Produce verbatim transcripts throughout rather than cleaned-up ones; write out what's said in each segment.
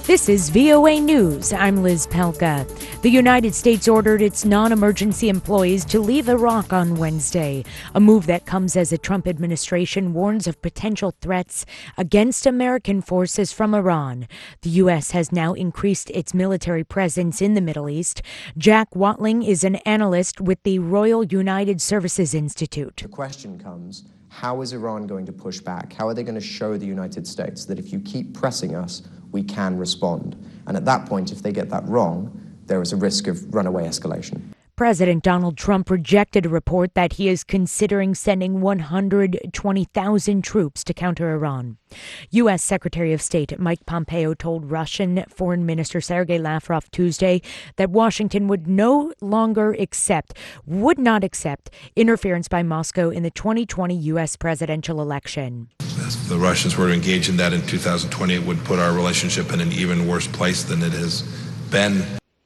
This is V O A News. I'm Liz Pelka. The United States ordered its non-emergency employees to leave Iraq on Wednesday, a move that comes as the Trump administration warns of potential threats against American forces from Iran. The U S has now increased its military presence in the Middle East. Jack Watling is an analyst with the Royal United Services Institute. The question comes, how is Iran going to push back? How are they going to show the United States that if you keep pressing us, we can respond? And at that point, if they get that wrong, there is a risk of runaway escalation. President Donald Trump rejected a report that he is considering sending one hundred twenty thousand troops to counter Iran. U S. Secretary of State Mike Pompeo told Russian Foreign Minister Sergei Lavrov Tuesday that Washington would no longer accept, would not accept, interference by Moscow in the twenty twenty U S presidential election. If the Russians were to engage in that in two thousand twenty, it would put our relationship in an even worse place than it has been.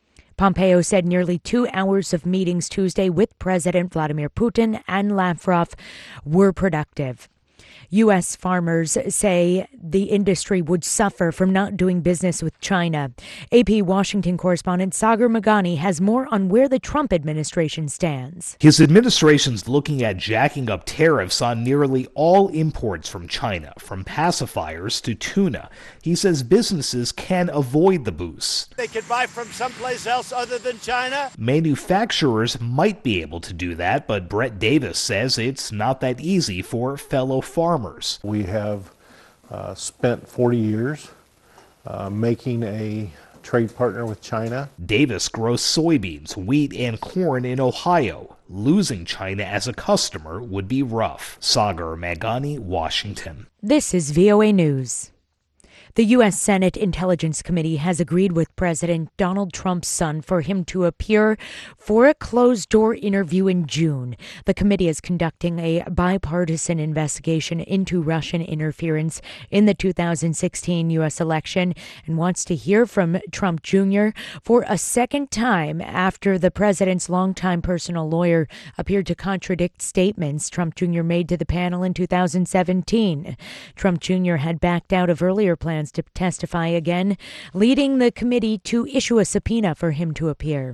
Pompeo said nearly two hours of meetings Tuesday with President Vladimir Putin and Lavrov were productive. U S farmers say the industry would suffer from not doing business with China. A P Washington correspondent Sagar Meghani has more on where the Trump administration stands. His administration's looking at jacking up tariffs on nearly all imports from China, from pacifiers to tuna. He says businesses can avoid the boost. They could buy from someplace else other than China. Manufacturers might be able to do that, but Brett Davis says it's not that easy for fellow farmers. We have uh, spent forty years uh, making a trade partner with China. Davis grows soybeans, wheat, and corn in Ohio. Losing China as a customer would be rough. Sagar Meghani, Washington. This is V O A News. The U S. Senate Intelligence Committee has agreed with President Donald Trump's son for him to appear for a closed-door interview in June. The committee is conducting a bipartisan investigation into Russian interference in the two thousand sixteen U S election and wants to hear from Trump Junior for a second time after the president's longtime personal lawyer appeared to contradict statements Trump Junior made to the panel in two thousand seventeen. Trump Junior had backed out of earlier plans to testify again, leading the committee to issue a subpoena for him to appear.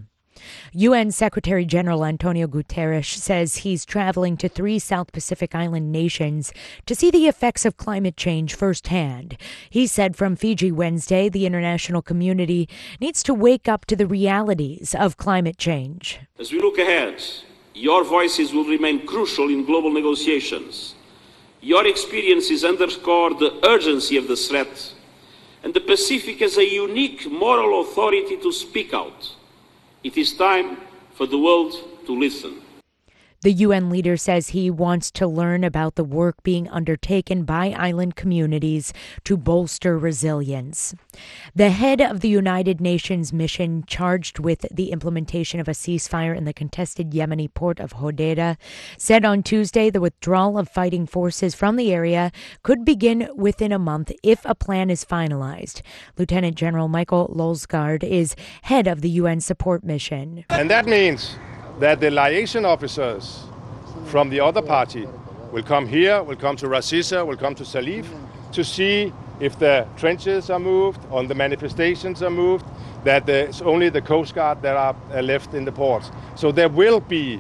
U N. Secretary General Antonio Guterres says he's traveling to three South Pacific Island nations to see the effects of climate change firsthand. He said from Fiji Wednesday, the international community needs to wake up to the realities of climate change. As we look ahead, your voices will remain crucial in global negotiations. Your experiences underscore the urgency of the threat, and the Pacific has a unique moral authority to speak out. It is time for the world to listen. The U N leader says he wants to learn about the work being undertaken by island communities to bolster resilience. The head of the United Nations mission charged with the implementation of a ceasefire in the contested Yemeni port of Hodeidah said on Tuesday the withdrawal of fighting forces from the area could begin within a month if a plan is finalized. Lieutenant General Michael Lolsgaard is head of the U N support mission. And that means that the liaison officers from the other party will come here, will come to Ras Issa, will come to Salif to see if the trenches are moved, or the manifestations are moved, that it's only the Coast Guard that are left in the ports. So there will be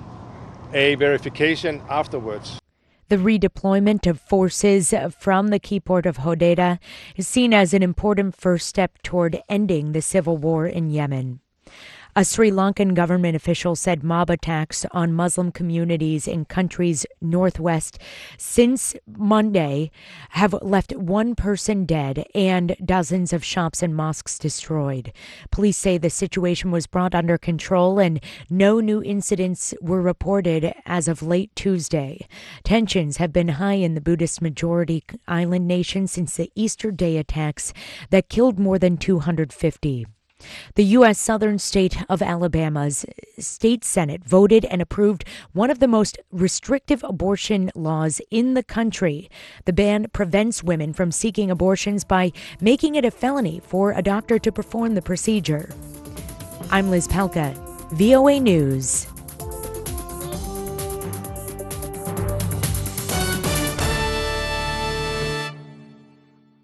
a verification afterwards. The redeployment of forces from the key port of Hodeidah is seen as an important first step toward ending the civil war in Yemen. A Sri Lankan government official said mob attacks on Muslim communities in country's northwest since Monday have left one person dead and dozens of shops and mosques destroyed. Police say the situation was brought under control and no new incidents were reported as of late Tuesday. Tensions have been high in the Buddhist majority island nation since the Easter Day attacks that killed more than two hundred fifty. The U S southern state of Alabama's state Senate voted and approved one of the most restrictive abortion laws in the country. The ban prevents women from seeking abortions by making it a felony for a doctor to perform the procedure. I'm Liz Pelka, V O A News.